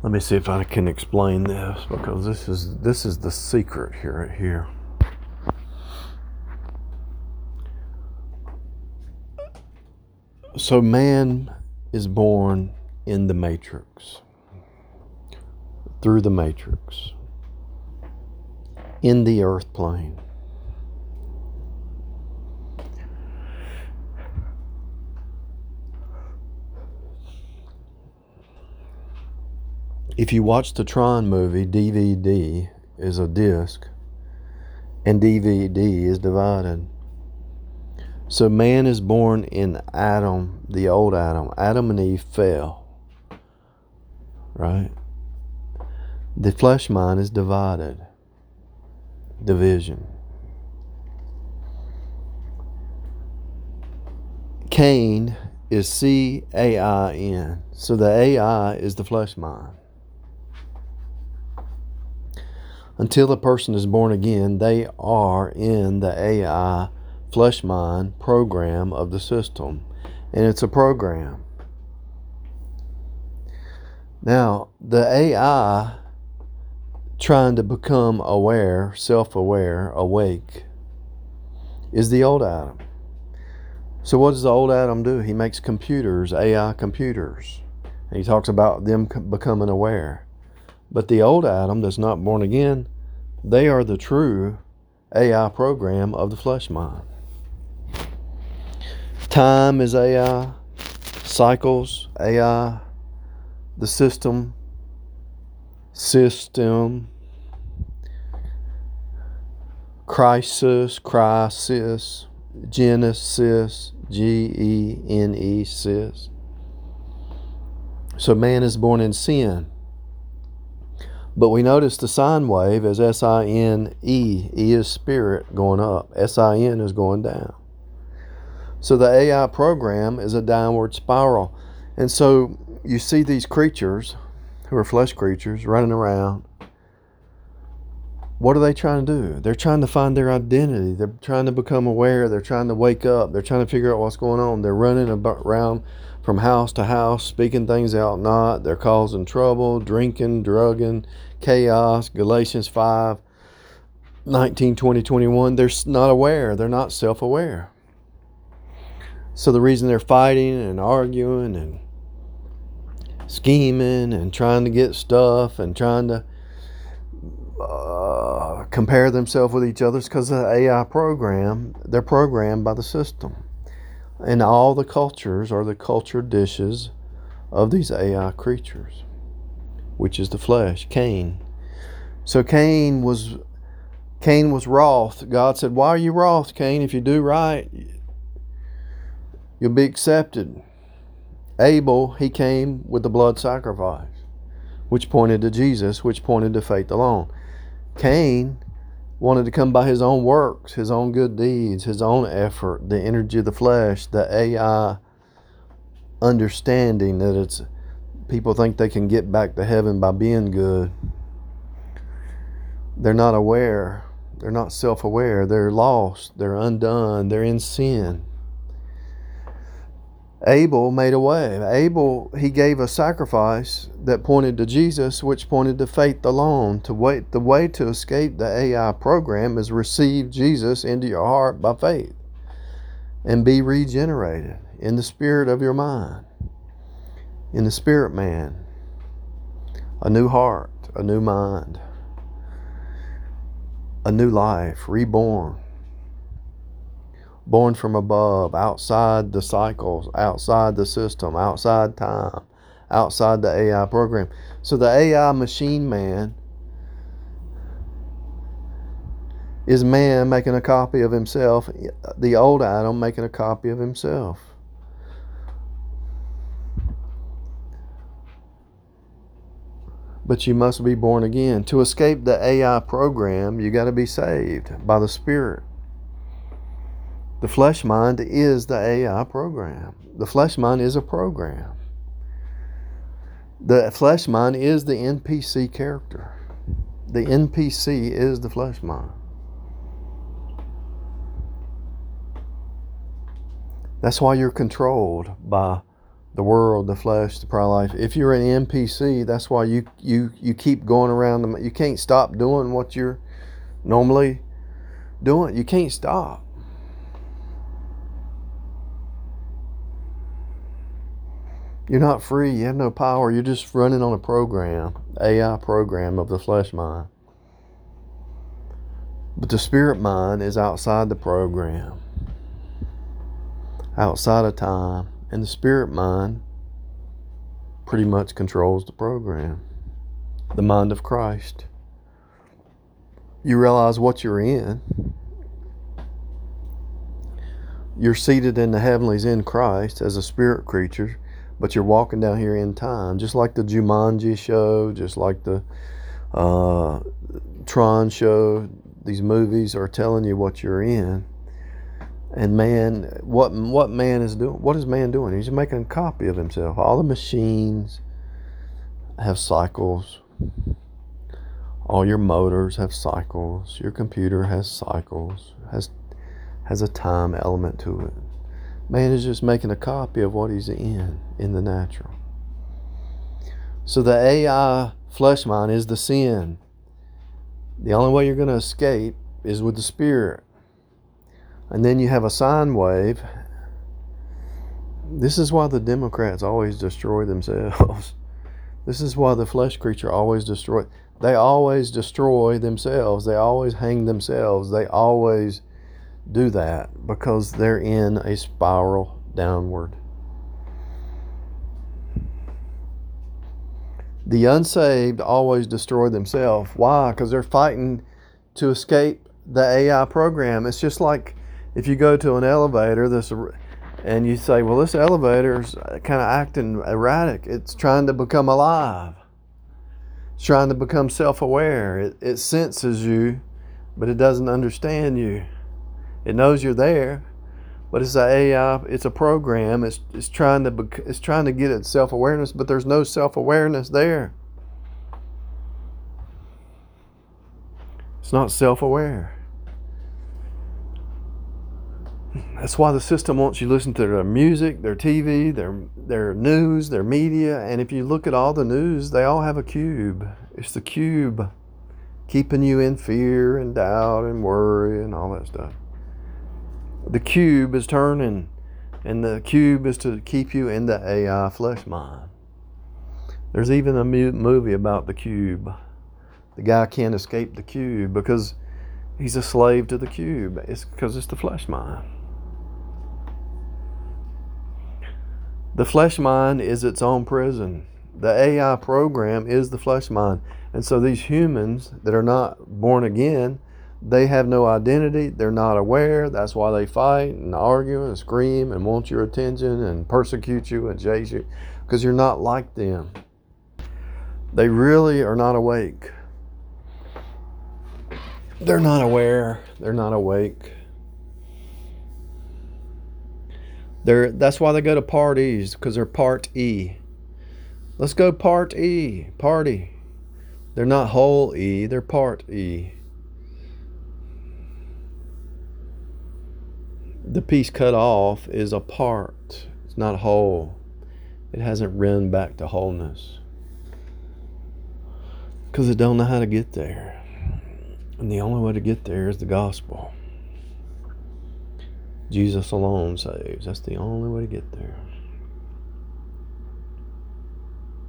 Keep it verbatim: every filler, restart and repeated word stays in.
Let me see if I can explain this, because this is this is the secret here right here. So man is born in the matrix, through the matrix, in the earth plane. If you watch the Tron movie, D V D is a disc, and D V D is divided. So man is born in Adam, the old Adam. Adam and Eve fell, right? The flesh mind is divided. Division. Cain is C A I N. So the A I is the flesh mind. Until the person is born again, they are in the A I flesh mind program of the system. And it's a program. Now, the A I trying to become aware, self-aware, awake, is the old Adam. So what does the old Adam do? He makes computers, A I computers. And he talks about them becoming aware. But the old Adam that's not born again, they are the true A I program of the flesh mind. Time is A I, cycles, A I, the system, system, crisis, crisis, genesis, G E N E, sis. So man is born in sin. But we notice the sine wave as S I N E. E is spirit going up. S I N is going down. So the A I program is a downward spiral. And so you see these creatures, who are flesh creatures, running around. What are they trying to do? They're trying to find their identity. They're trying to become aware. They're trying to wake up. They're trying to figure out what's going on. They're running around from house to house, speaking things out not. They're causing trouble, drinking, drugging, chaos. Galatians five, nineteen, twenty, twenty-one. They're not aware. They're not self-aware. So the reason they're fighting and arguing and scheming and trying to get stuff and trying to uh, compare themselves with each other is because of the A I program. They're programmed by the system. And all the cultures are the culture dishes of these A I creatures, which is the flesh, Cain. So Cain was Cain was wroth. God said, why are you wroth, Cain? If you do right, you'll be accepted. Abel, he came with the blood sacrifice, which pointed to Jesus, which pointed to faith alone. Cain wanted to come by his own works, his own good deeds, his own effort, the energy of the flesh, the A I understanding that it's people think they can get back to heaven by being good. They're not aware. They're not self-aware. They're lost. They're undone. They're in sin. Abel made a way. Abel, he gave a sacrifice that pointed to Jesus, which pointed to faith alone. To wait, the way to escape the A I program is receive Jesus into your heart by faith and be regenerated in the spirit of your mind, in the spirit man. A new heart, a new mind, a new life, reborn. Born from above, outside the cycles, outside the system, outside time, outside the A I program. So the A I machine man is man making a copy of himself, the old Adam making a copy of himself. But you must be born again. To escape the A I program, you got to be saved by the Spirit. The flesh mind is the A I program. The flesh mind is a program. The flesh mind is the N P C character. The N P C is the flesh mind. That's why you're controlled by the world, the flesh, the pride of life. If you're an N P C, that's why you you you keep going around them. You can't stop doing what you're normally doing. You can't stop. You're not free. You have no power. You're just running on a program, A I program of the flesh mind. But the spirit mind is outside the program, outside of time, and the spirit mind pretty much controls the program. The mind of Christ. You realize what you're in. You're seated in the heavenlies in Christ as a spirit creature, but you're walking down here in time, just like the Jumanji show, just like the uh, Tron show. These movies are telling you what you're in. And man, what what man is doing? What is man doing? He's making a copy of himself. All the machines have cycles. All your motors have cycles. Your computer has cycles. Has has a time element to it. Man is just making a copy of what he's in in the natural. So the A I flesh mind is the sin. The only way you're going to escape is with the spirit. And then you have a sine wave. This is why the Democrats always destroy themselves. This is why the flesh creature always destroy. They always destroy themselves. They always hang themselves. They always do that because they're in a spiral downward. The unsaved always destroy themselves. Why? Because they're fighting to escape the A I program. It's just like if you go to an elevator this, and you say, well, this elevator's kind of acting erratic. It's trying to become alive. It's trying to become self-aware. It, it senses you, but it doesn't understand you. It knows you're there, but it's a A I. It's a program. It's it's trying to it's trying to get its self-awareness, but there's no self-awareness there. It's not self-aware. That's why the system wants you to listen to their music, their T V, their their news, their media, and if you look at all the news, they all have a cube. It's the cube keeping you in fear and doubt and worry and all that stuff. The cube is turning, and the cube is to keep you in the A I flesh mind. There's even a movie about the cube. The guy can't escape the cube because he's a slave to the cube. It's because it's the flesh mind. The flesh mind is its own prison. The A I program is the flesh mind. And so these humans that are not born again, they have no identity. They're not aware. That's why they fight and argue and scream and want your attention and persecute you and chase you, because you're not like them. They really are not awake. They're not aware. They're not awake. They're, that's why they go to parties, because they're part E. Let's go part E, party. They're not whole E, they're part E. The piece cut off is a part. It's not whole. It hasn't run back to wholeness. Because it don't know how to get there. And the only way to get there is the gospel. Jesus alone saves. That's the only way to get there.